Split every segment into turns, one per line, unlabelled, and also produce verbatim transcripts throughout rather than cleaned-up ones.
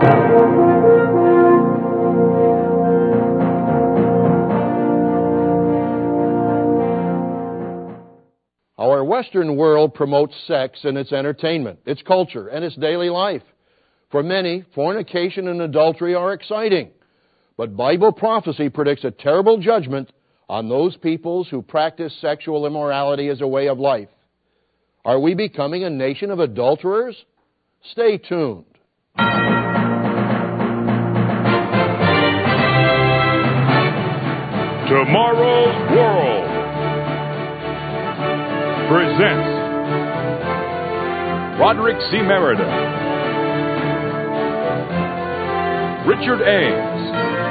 Our Western world promotes sex in its entertainment, its culture, and its daily life. For many, fornication and adultery are exciting, but Bible prophecy predicts a terrible judgment on those peoples who practice sexual immorality as a way of life. Are we becoming a nation of adulterers? Stay tuned.
Tomorrow's World presents Roderick C. Merida, Richard Ames,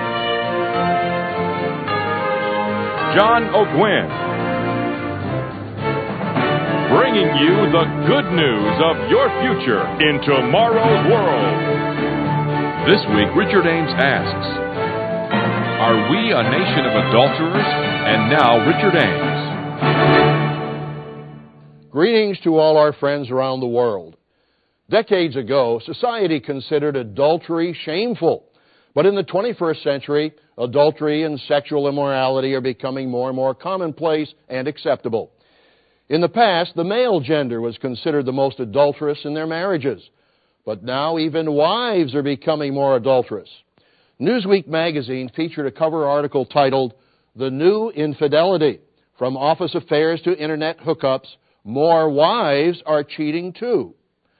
John O'Gwen, bringing you the good news of your future in tomorrow's world. This week, Richard Ames asks, are we a nation of adulterers? And now, Richard Ames.
Greetings to all our friends around the world. Decades ago, society considered adultery shameful. But in the twenty-first century, adultery and sexual immorality are becoming more and more commonplace and acceptable. In the past, the male gender was considered the most adulterous in their marriages. But now even wives are becoming more adulterous. Newsweek magazine featured a cover article titled, "The New Infidelity, From Office Affairs to Internet Hookups, More Wives Are Cheating Too."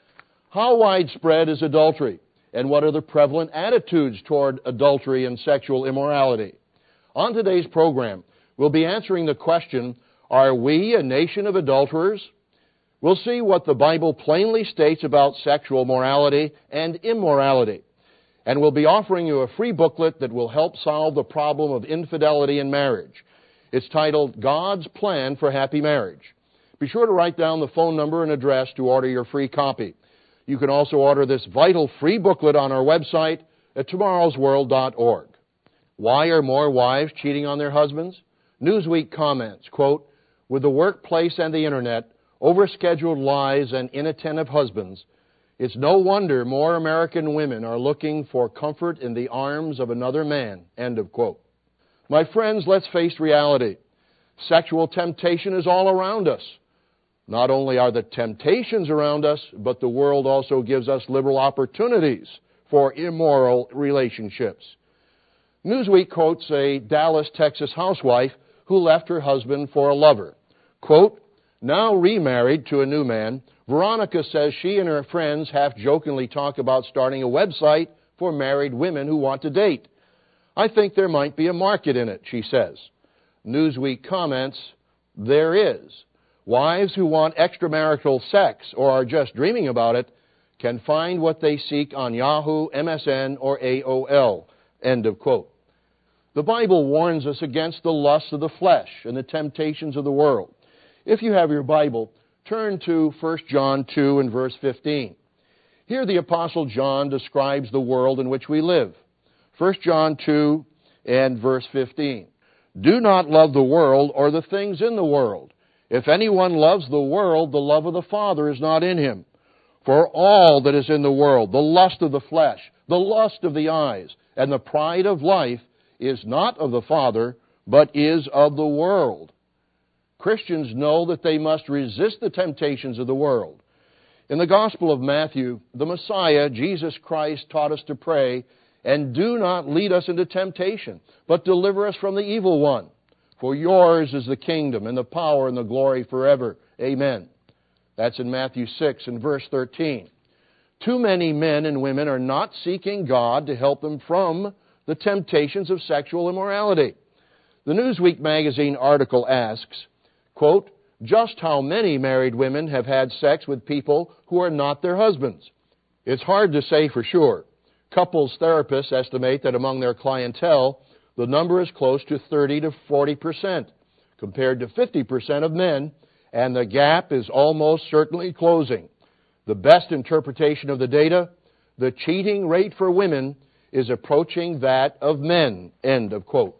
How widespread is adultery? And what are the prevalent attitudes toward adultery and sexual immorality? On today's program, we'll be answering the question, are we a nation of adulterers? We'll see what the Bible plainly states about sexual morality and immorality. And we'll be offering you a free booklet that will help solve the problem of infidelity in marriage. It's titled, God's Plan for Happy Marriage. Be sure to write down the phone number and address to order your free copy. You can also order this vital free booklet on our website at tomorrows world dot org. Why are more wives cheating on their husbands? Newsweek comments, quote, with the workplace and the internet, overscheduled lives and inattentive husbands, it's no wonder more American women are looking for comfort in the arms of another man, end of quote. My friends, let's face reality. Sexual temptation is all around us. Not only are the temptations around us, but the world also gives us liberal opportunities for immoral relationships. Newsweek quotes a Dallas, Texas housewife who left her husband for a lover. Quote, now remarried to a new man, Veronica says she and her friends half-jokingly talk about starting a website for married women who want to date. I think there might be a market in it, she says. Newsweek comments, there is. Wives who want extramarital sex or are just dreaming about it can find what they seek on Yahoo, M S N, or A O L. End of quote. The Bible warns us against the lusts of the flesh and the temptations of the world. If you have your Bible, turn to First John two and verse fifteen. Here the Apostle John describes the world in which we live. First John two and verse fifteen. Do not love the world or the things in the world. If anyone loves the world, the love of the Father is not in him. For all that is in the world, the lust of the flesh, the lust of the eyes, and the pride of life is not of the Father, but is of the world. Christians know that they must resist the temptations of the world. In the Gospel of Matthew, the Messiah, Jesus Christ, taught us to pray, and do not lead us into temptation, but deliver us from the evil one. For yours is the kingdom and the power and the glory forever. Amen. That's in Matthew six and verse thirteen. Too many men and women are not seeking God to help them from the temptations of sexual immorality. The Newsweek magazine article asks, quote, just how many married women have had sex with people who are not their husbands? It's hard to say for sure. Couples therapists estimate that among their clientele, the number is close to thirty to forty percent, compared to fifty percent of men, and the gap is almost certainly closing. The best interpretation of the data, the cheating rate for women is approaching that of men, end of quote.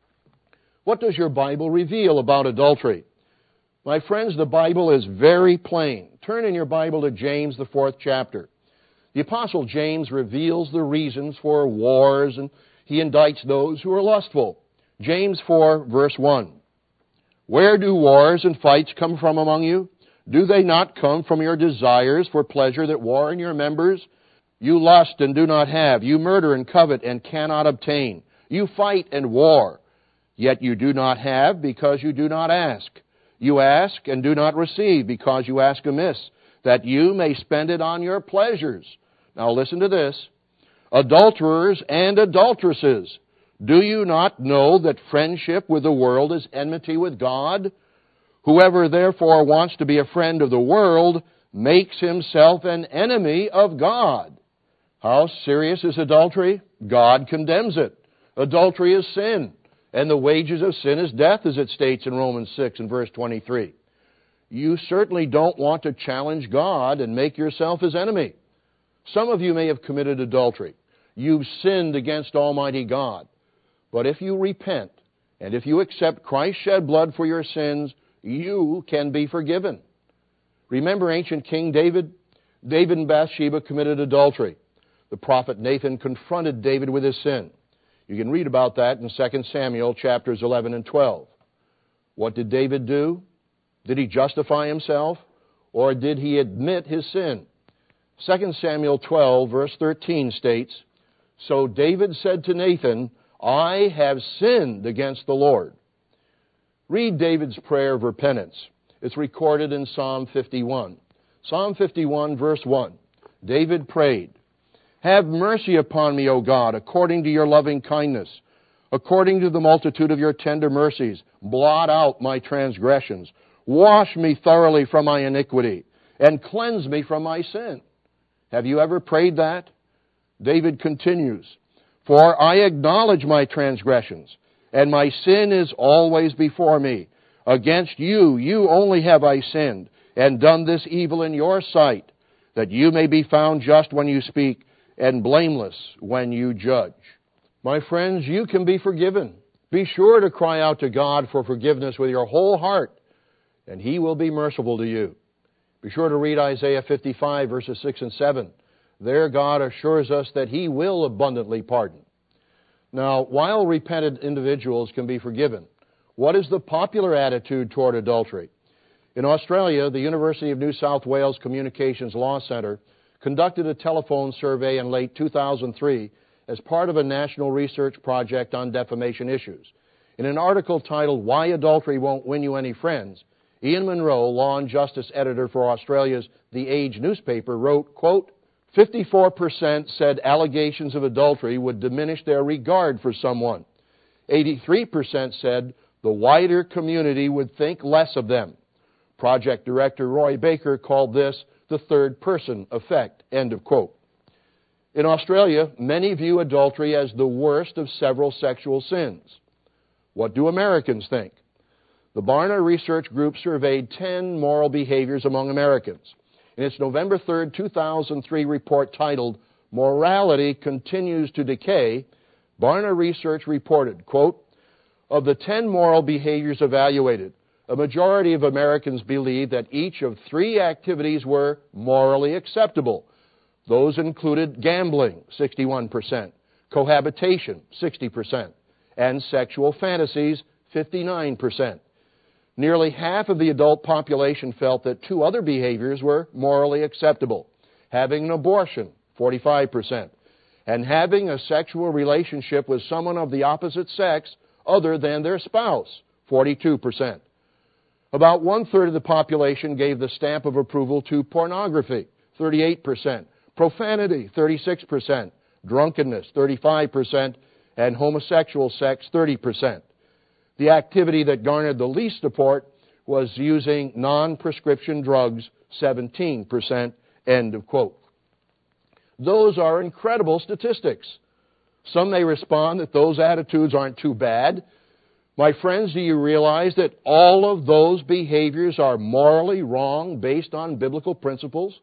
What does your Bible reveal about adultery? My friends, the Bible is very plain. Turn in your Bible to James, the fourth chapter. The Apostle James reveals the reasons for wars, and he indicts those who are lustful. James four, verse one. Where do wars and fights come from among you? Do they not come from your desires for pleasure that war in your members? You lust and do not have. You murder and covet and cannot obtain. You fight and war, yet you do not have because you do not ask. You ask and do not receive because you ask amiss, that you may spend it on your pleasures. Now listen to this. Adulterers and adulteresses, do you not know that friendship with the world is enmity with God? Whoever therefore wants to be a friend of the world makes himself an enemy of God. How serious is adultery? God condemns it. Adultery is sin, and the wages of sin is death, as it states in Romans six and verse twenty-three. You certainly don't want to challenge God and make yourself his enemy. Some of you may have committed adultery. You've sinned against Almighty God. But if you repent, and if you accept Christ's shed blood for your sins, you can be forgiven. Remember ancient King David? David and Bathsheba committed adultery. The prophet Nathan confronted David with his sin. You can read about that in Second Samuel chapters eleven and twelve. What did David do? Did he justify himself, or did he admit his sin? Second Samuel twelve, verse thirteen states, So David said to Nathan, I have sinned against the Lord. Read David's prayer of repentance. It's recorded in Psalm fifty-one. Psalm fifty-one, verse one. David prayed, Have mercy upon me, O God, according to your loving kindness. According to the multitude of your tender mercies, blot out my transgressions. Wash me thoroughly from my iniquity, and cleanse me from my sin. Have you ever prayed that? David continues, For I acknowledge my transgressions, and my sin is always before me. Against you, you only have I sinned, and done this evil in your sight, that you may be found just when you speak, and blameless when you judge. My friends, you can be forgiven. Be sure to cry out to God for forgiveness with your whole heart, and He will be merciful to you. Be sure to read Isaiah fifty-five, verses six and seven. There God assures us that He will abundantly pardon. Now, while repentant individuals can be forgiven, what is the popular attitude toward adultery? In Australia, the University of New South Wales Communications Law Centre conducted a telephone survey in late two thousand three as part of a national research project on defamation issues. In an article titled, Why Adultery Won't Win You Any Friends, Ian Munro, Law and Justice Editor for Australia's The Age newspaper, wrote, quote, fifty-four percent said allegations of adultery would diminish their regard for someone. eighty-three percent said the wider community would think less of them. Project Director Roy Baker called this the third person effect, end of quote. In Australia, many view adultery as the worst of several sexual sins. What do Americans think? The Barna Research Group surveyed ten moral behaviors among Americans. In its November third, two thousand three report titled, Morality Continues to Decay, Barna Research reported, quote, of the ten moral behaviors evaluated, a majority of Americans believe that each of three activities were morally acceptable. Those included gambling, sixty-one percent, cohabitation, sixty percent, and sexual fantasies, fifty-nine percent. Nearly half of the adult population felt that two other behaviors were morally acceptable. Having an abortion, forty-five percent, and having a sexual relationship with someone of the opposite sex other than their spouse, forty-two percent. About one-third of the population gave the stamp of approval to pornography, thirty-eight percent, profanity, thirty-six percent, drunkenness, thirty-five percent, and homosexual sex, thirty percent. The activity that garnered the least support was using non-prescription drugs, seventeen percent, end of quote. Those are incredible statistics. Some may respond that those attitudes aren't too bad. My friends, do you realize that all of those behaviors are morally wrong based on biblical principles?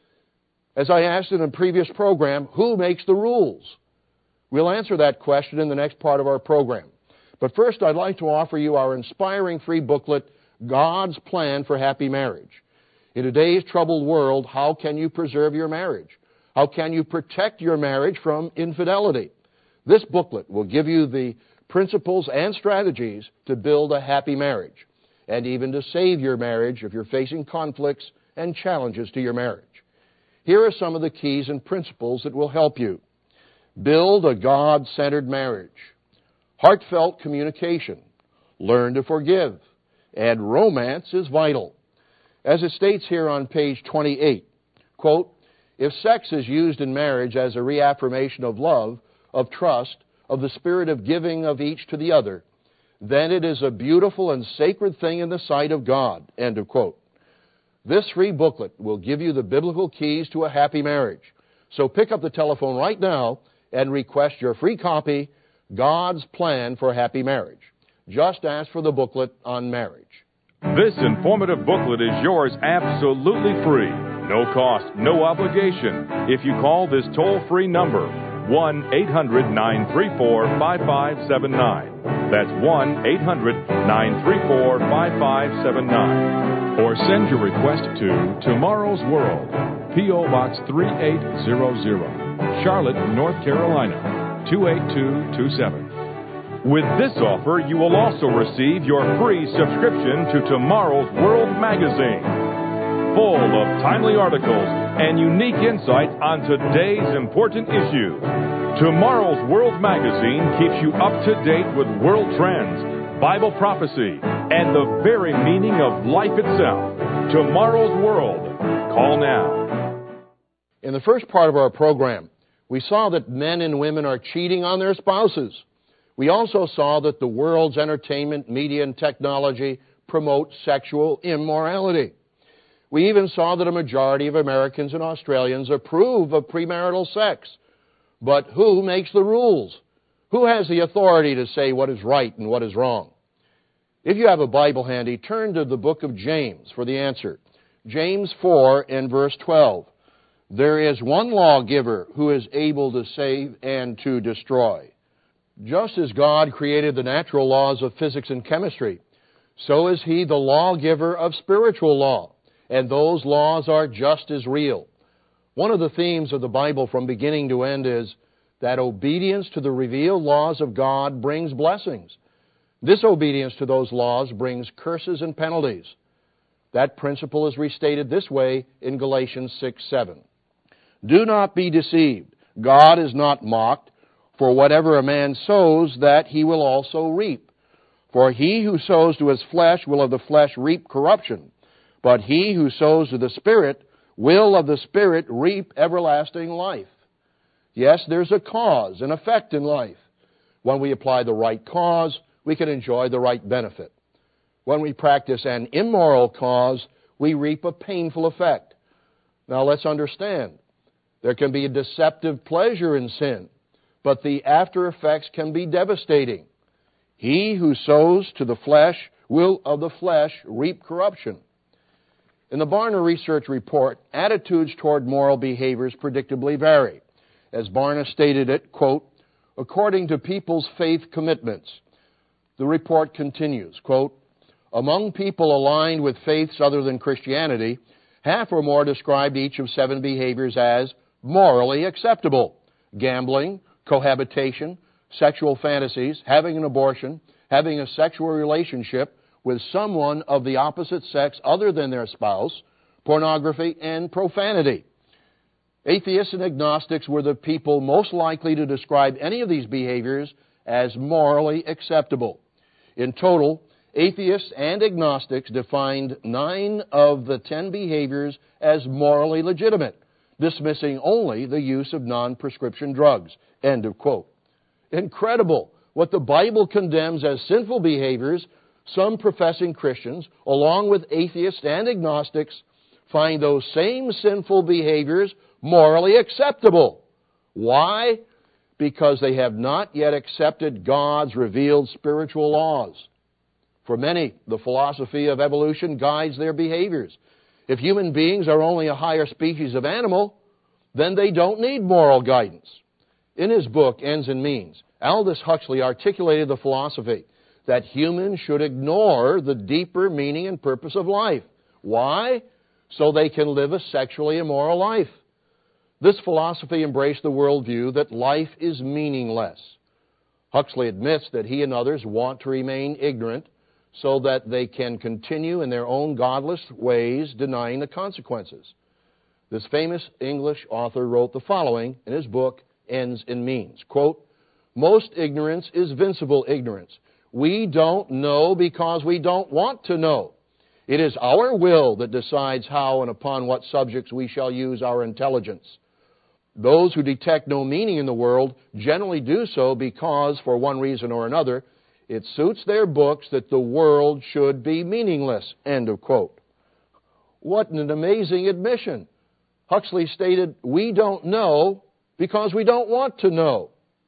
As I asked in a previous program, who makes the rules? We'll answer that question in the next part of our program. But first, I'd like to offer you our inspiring free booklet, God's Plan for Happy Marriage. In today's troubled world, how can you preserve your marriage? How can you protect your marriage from infidelity? This booklet will give you the principles and strategies to build a happy marriage, and even to save your marriage if you're facing conflicts and challenges to your marriage. Here are some of the keys and principles that will help you. Build a God-centered marriage. Heartfelt communication. Learn to forgive. And romance is vital. As it states here on page twenty-eight, quote, if sex is used in marriage as a reaffirmation of love, of trust, of the spirit of giving of each to the other, then it is a beautiful and sacred thing in the sight of God, end of quote. This free booklet will give you the biblical keys to a happy marriage. So pick up the telephone right now and request your free copy, God's Plan for a Happy Marriage. Just ask for the booklet on marriage.
This informative booklet is yours absolutely free. No cost, no obligation. If you call this toll-free number, one eight hundred nine three four five five seven nine. That's one eight hundred nine three four five five seven nine. Or send your request to Tomorrow's World, P O Box three eight zero zero, Charlotte, North Carolina, two eight two two seven. With this offer, you will also receive your free subscription to Tomorrow's World magazine, full of timely articles and unique insights on today's important issues. Tomorrow's World magazine keeps you up to date with world trends, Bible prophecy, and the very meaning of life itself. Tomorrow's World. Call now.
In the first part of our program, we saw that men and women are cheating on their spouses. We also saw that the world's entertainment, media, and technology promote sexual immorality. We even saw that a majority of Americans and Australians approve of premarital sex. But who makes the rules? Who has the authority to say what is right and what is wrong? If you have a Bible handy, turn to the book of James for the answer. James four and verse twelve. There is one lawgiver who is able to save and to destroy. Just as God created the natural laws of physics and chemistry, so is He the lawgiver of spiritual law, and those laws are just as real. One of the themes of the Bible from beginning to end is that obedience to the revealed laws of God brings blessings. Disobedience to those laws brings curses and penalties. That principle is restated this way in Galatians six seven. Do not be deceived. God is not mocked. For whatever a man sows, that he will also reap. For he who sows to his flesh will of the flesh reap corruption. But he who sows to the Spirit will of the Spirit reap everlasting life. Yes, there's a cause, an effect in life. When we apply the right cause, we can enjoy the right benefit. When we practice an immoral cause, we reap a painful effect. Now let's understand, there can be a deceptive pleasure in sin, but the after effects can be devastating. He who sows to the flesh will of the flesh reap corruption. In the Barna Research Report, attitudes toward moral behaviors predictably vary. As Barna stated it, quote, according to people's faith commitments. The report continues, quote, among people aligned with faiths other than Christianity, half or more described each of seven behaviors as morally acceptable. Gambling, cohabitation, sexual fantasies, having an abortion, having a sexual relationship with someone of the opposite sex other than their spouse, pornography, and profanity. Atheists and agnostics were the people most likely to describe any of these behaviors as morally acceptable. In total, atheists and agnostics defined nine of the ten behaviors as morally legitimate, dismissing only the use of non-prescription drugs. End of quote. Incredible. What the Bible condemns as sinful behaviors, some professing Christians, along with atheists and agnostics, find those same sinful behaviors morally acceptable. Why? Because they have not yet accepted God's revealed spiritual laws. For many, the philosophy of evolution guides their behaviors. If human beings are only a higher species of animal, then they don't need moral guidance. In his book, Ends and Means, Aldous Huxley articulated the philosophy that humans should ignore the deeper meaning and purpose of life. Why? So they can live a sexually immoral life. This philosophy embraced the worldview that life is meaningless. Huxley admits that he and others want to remain ignorant so that they can continue in their own godless ways, denying the consequences. This famous English author wrote the following in his book, Ends and Means. Quote, "Most ignorance is vincible ignorance. We don't know because we don't want to know. It is our will that decides how and upon what subjects we shall use our intelligence. Those who detect no meaning in the world generally do so because, for one reason or another, it suits their books that the world should be meaningless." End of quote. What an amazing admission. Huxley stated, we don't know because we don't want to know.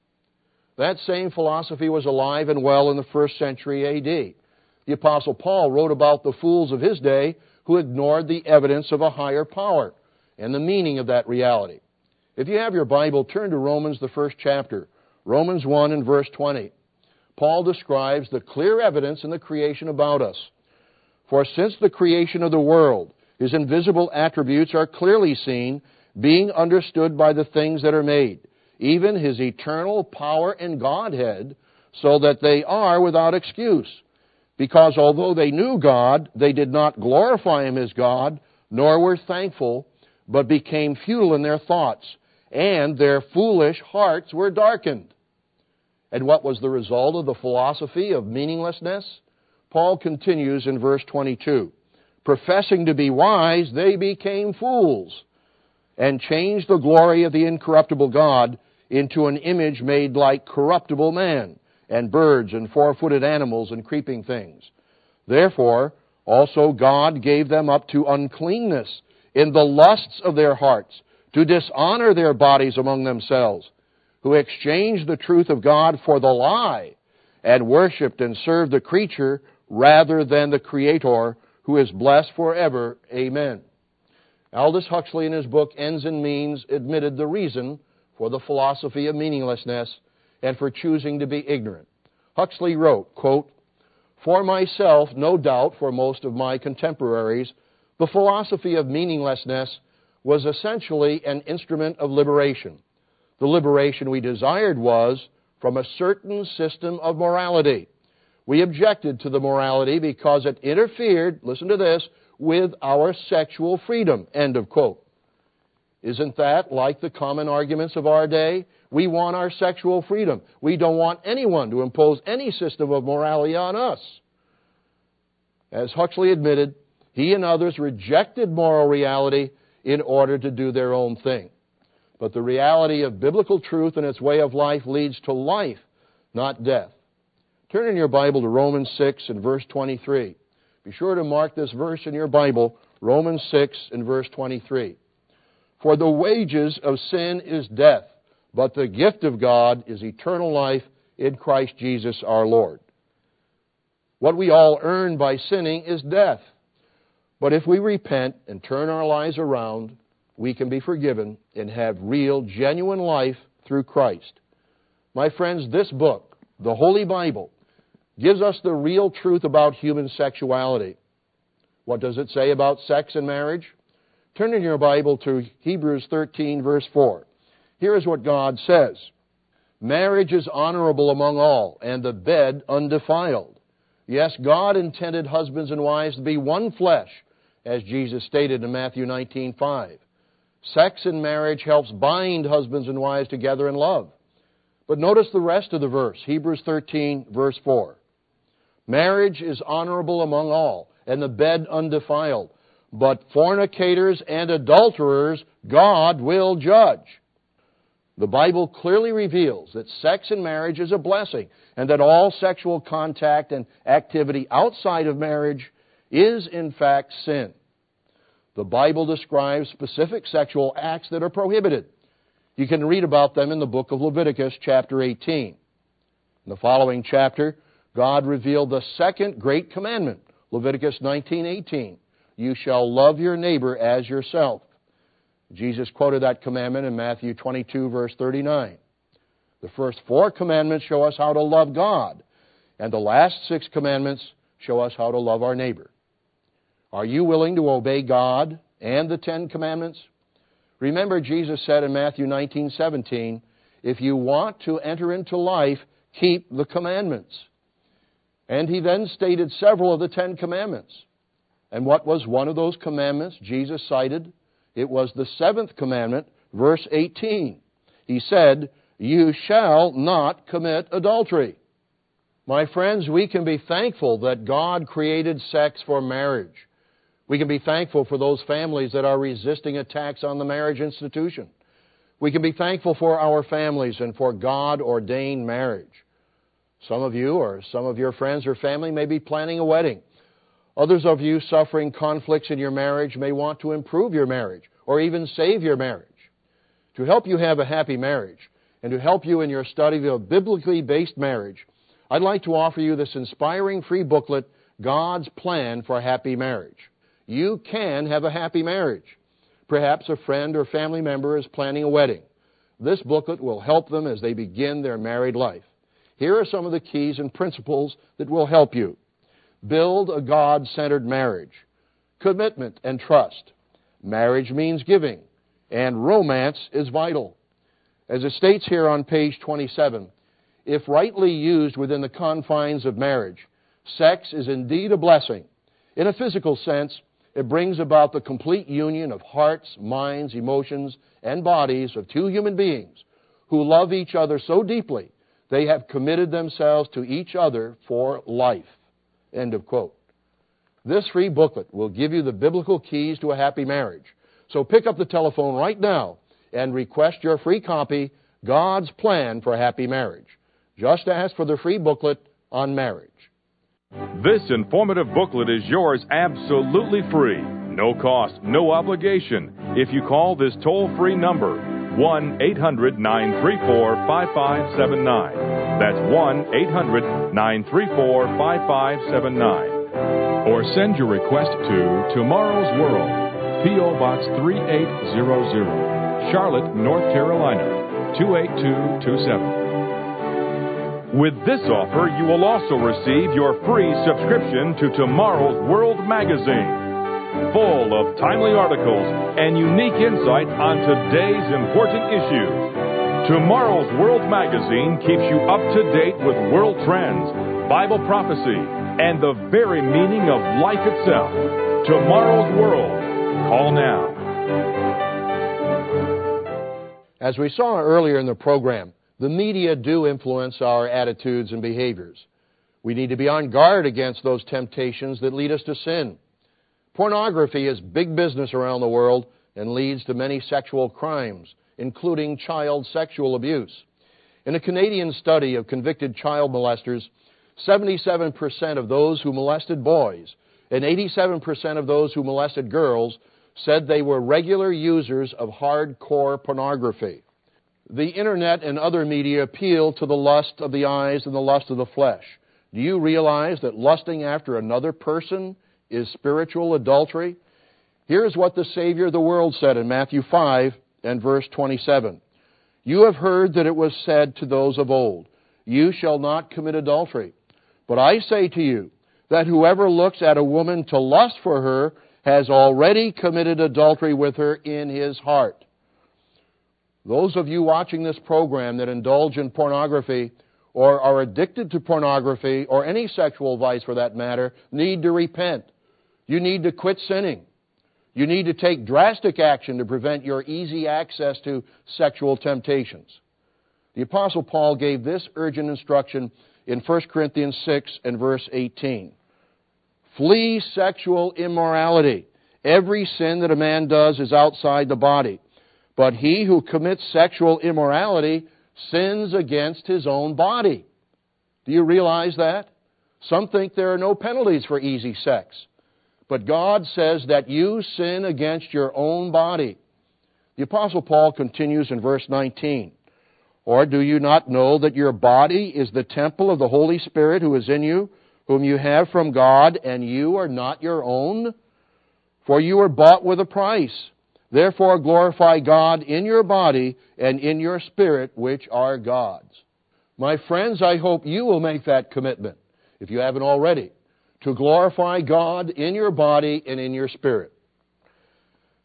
That same philosophy was alive and well in the first century A D. The Apostle Paul wrote about the fools of his day who ignored the evidence of a higher power and the meaning of that reality. If you have your Bible, turn to Romans, the first chapter, Romans one and verse twenty. Paul describes the clear evidence in the creation about us. "For since the creation of the world, His invisible attributes are clearly seen, being understood by the things that are made, even His eternal power and Godhead, so that they are without excuse. Because although they knew God, they did not glorify Him as God, nor were thankful, but became futile in their thoughts, and their foolish hearts were darkened." And what was the result of the philosophy of meaninglessness? Paul continues in verse twenty-two. "Professing to be wise, they became fools, and changed the glory of the incorruptible God into an image made like corruptible man, and birds, and four-footed animals, and creeping things. Therefore, also God gave them up to uncleanness in the lusts of their hearts, to dishonor their bodies among themselves, who exchanged the truth of God for the lie, and worshipped and served the creature rather than the Creator, who is blessed forever. Amen." Aldous Huxley, in his book Ends and Means, admitted the reason for the philosophy of meaninglessness and for choosing to be ignorant. Huxley wrote, quote, "For myself, no doubt for most of my contemporaries, the philosophy of meaninglessness was essentially an instrument of liberation. The liberation we desired was from a certain system of morality. We objected to the morality because it interfered, listen to this, with our sexual freedom." End of quote. Isn't that like the common arguments of our day? We want our sexual freedom. We don't want anyone to impose any system of morality on us. As Huxley admitted, he and others rejected moral reality in order to do their own thing. But the reality of biblical truth and its way of life leads to life, not death. Turn in your Bible to Romans six and verse twenty-three. Be sure to mark this verse in your Bible, Romans six and verse twenty-three. "For the wages of sin is death, but the gift of God is eternal life in Christ Jesus our Lord." What we all earn by sinning is death. But if we repent and turn our lives around, we can be forgiven and have real, genuine life through Christ. My friends, this book, the Holy Bible, gives us the real truth about human sexuality. What does it say about sex and marriage? Turn in your Bible to Hebrews thirteen, verse four. Here is what God says. "Marriage is honorable among all, and the bed undefiled. Yes, God intended husbands and wives to be one flesh, as Jesus stated in Matthew nineteen five. Sex in marriage helps bind husbands and wives together in love. But notice the rest of the verse, Hebrews thirteen, verse four. Marriage is honorable among all, and the bed undefiled. But fornicators and adulterers God will judge." The Bible clearly reveals that sex in marriage is a blessing, and that all sexual contact and activity outside of marriage is in fact sin. The Bible describes specific sexual acts that are prohibited. You can read about them in the book of Leviticus, chapter eighteen. In the following chapter, God revealed the second great commandment, Leviticus nineteen eighteen. "You shall love your neighbor as yourself." Jesus quoted that commandment in Matthew twenty-two, verse thirty-nine. The first four commandments show us how to love God, and the last six commandments show us how to love our neighbor. Are you willing to obey God and the Ten Commandments? Remember, Jesus said in Matthew nineteen seventeen, if you want to enter into life, keep the commandments. And he then stated several of the Ten Commandments. And what was one of those commandments Jesus cited? It was the seventh commandment, verse eighteen. He said, you shall not commit adultery. My friends, we can be thankful that God created sex for marriage. We can be thankful for those families that are resisting attacks on the marriage institution. We can be thankful for our families and for God-ordained marriage. Some of you or some of your friends or family may be planning a wedding. Others of you suffering conflicts in your marriage may want to improve your marriage or even save your marriage. To help you have a happy marriage and to help you in your study of biblically based marriage, I'd like to offer you this inspiring free booklet, God's Plan for Happy Marriage. You can have a happy marriage. Perhaps a friend or family member is planning a wedding. This booklet will help them as they begin their married life. Here are some of the keys and principles that will help you. Build a God-centered marriage. Commitment and trust. Marriage means giving. And romance is vital. As it states here on page twenty-seven, if rightly used within the confines of marriage, sex is indeed a blessing. In a physical sense, it brings about the complete union of hearts, minds, emotions, and bodies of two human beings who love each other so deeply they have committed themselves to each other for life. End of quote. This free booklet will give you the biblical keys to a happy marriage. So pick up the telephone right now and request your free copy, God's Plan for Happy Marriage. Just ask for the free booklet on marriage.
This informative booklet is yours absolutely free. No cost, no obligation. If you call this toll-free number, one eight hundred nine three four five five seven nine. That's one eight hundred nine three four five five seven nine. Or send your request to Tomorrow's World, P O. Box three eight hundred, Charlotte, North Carolina, two eight two two seven. With this offer, you will also receive your free subscription to Tomorrow's World magazine, full of timely articles and unique insight on today's important issues. Tomorrow's World magazine keeps you up to date with world trends, Bible prophecy, and the very meaning of life itself. Tomorrow's World. Call now.
As we saw earlier in the program, the media do influence our attitudes and behaviors. We need to be on guard against those temptations that lead us to sin. Pornography is big business around the world and leads to many sexual crimes, including child sexual abuse. In a Canadian study of convicted child molesters, seventy-seven percent of those who molested boys and eighty-seven percent of those who molested girls said they were regular users of hardcore pornography. The internet and other media appeal to the lust of the eyes and the lust of the flesh. Do you realize that lusting after another person is spiritual adultery? Here's what the Savior of the world said in Matthew five and verse twenty-seven. You have heard that it was said to those of old, you shall not commit adultery. But I say to you that whoever looks at a woman to lust for her has already committed adultery with her in his heart. Those of you watching this program that indulge in pornography or are addicted to pornography or any sexual vice for that matter need to repent. You need to quit sinning. You need to take drastic action to prevent your easy access to sexual temptations. The Apostle Paul gave this urgent instruction in First Corinthians six and verse eighteen. Flee sexual immorality. Every sin that a man does is outside the body. But he who commits sexual immorality sins against his own body. Do you realize that? Some think there are no penalties for easy sex. But God says that you sin against your own body. The Apostle Paul continues in verse nineteen. Or do you not know that your body is the temple of the Holy Spirit who is in you, whom you have from God, and you are not your own? For you were bought with a price. Therefore glorify God in your body and in your spirit, which are God's. My friends, I hope you will make that commitment, if you haven't already, to glorify God in your body and in your spirit.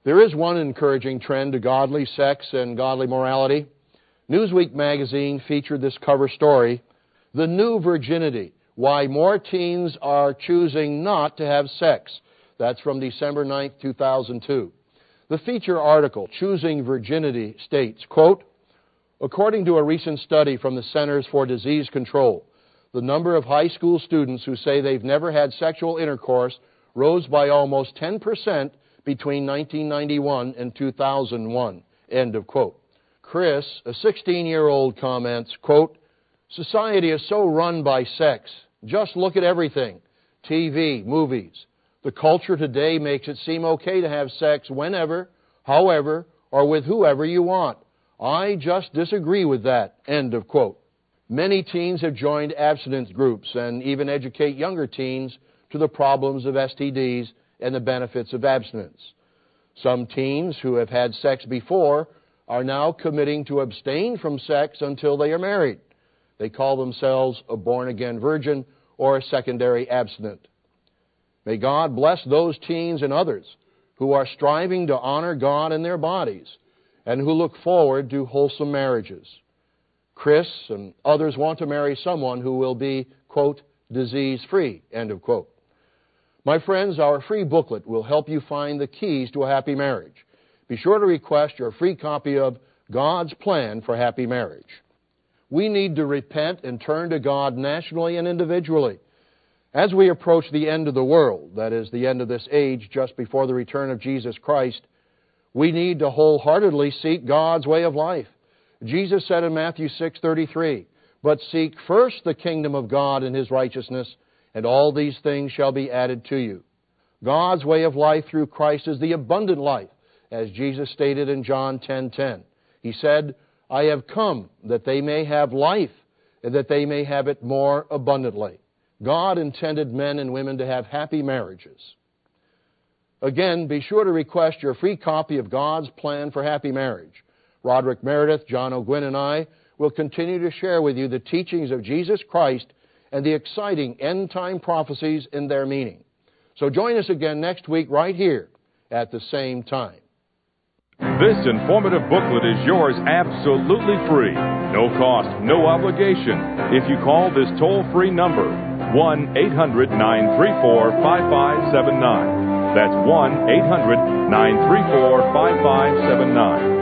There is one encouraging trend to godly sex and godly morality. Newsweek magazine featured this cover story, "The New Virginity, Why More Teens Are Choosing Not to Have Sex." That's from December ninth, two thousand two. The feature article, Choosing Virginity, states, quote, "According to a recent study from the Centers for Disease Control, the number of high school students who say they've never had sexual intercourse rose by almost ten percent between nineteen ninety-one and two thousand one." End of quote. Chris, a sixteen-year-old, comments, quote, "Society is so run by sex. Just look at everything. T V, movies. The culture today makes it seem okay to have sex whenever, however, or with whoever you want. I just disagree with that." End of quote. Many teens have joined abstinence groups and even educate younger teens to the problems of S T Ds and the benefits of abstinence. Some teens who have had sex before are now committing to abstain from sex until they are married. They call themselves a born-again virgin or a secondary abstinent. May God bless those teens and others who are striving to honor God in their bodies and who look forward to wholesome marriages. Chris and others want to marry someone who will be, quote, disease-free, end of quote. My friends, our free booklet will help you find the keys to a happy marriage. Be sure to request your free copy of God's Plan for Happy Marriage. We need to repent and turn to God nationally and individually. As we approach the end of the world, that is, the end of this age just before the return of Jesus Christ, we need to wholeheartedly seek God's way of life. Jesus said in Matthew six thirty-three, "But seek first the kingdom of God and His righteousness, and all these things shall be added to you." God's way of life through Christ is the abundant life, as Jesus stated in John ten ten. He said, "I have come that they may have life, and that they may have it more abundantly." God intended men and women to have happy marriages. Again, be sure to request your free copy of God's Plan for Happy Marriage. Roderick Meredith, John O'Gwyn, and I will continue to share with you the teachings of Jesus Christ and the exciting end-time prophecies in their meaning. So join us again next week right here at the same time.
This informative booklet is yours absolutely free. No cost, no obligation. If you call this toll-free number, one eight hundred nine three four five five seven nine. That's one eight hundred nine three four five five seven nine.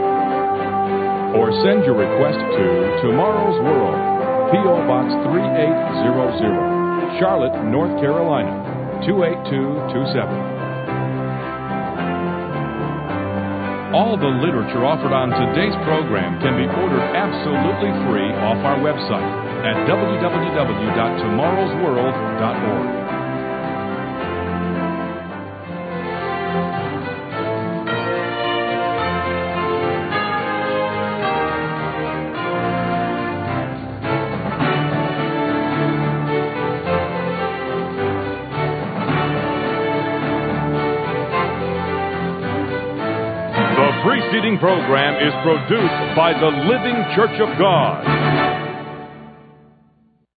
Or send your request to Tomorrow's World, P O Box three eight zero zero, Charlotte, North Carolina, two eight two two seven. All the literature offered on today's program can be ordered absolutely free off our website at w w w dot tomorrows world dot org. The preceding program is produced by the Living Church of God.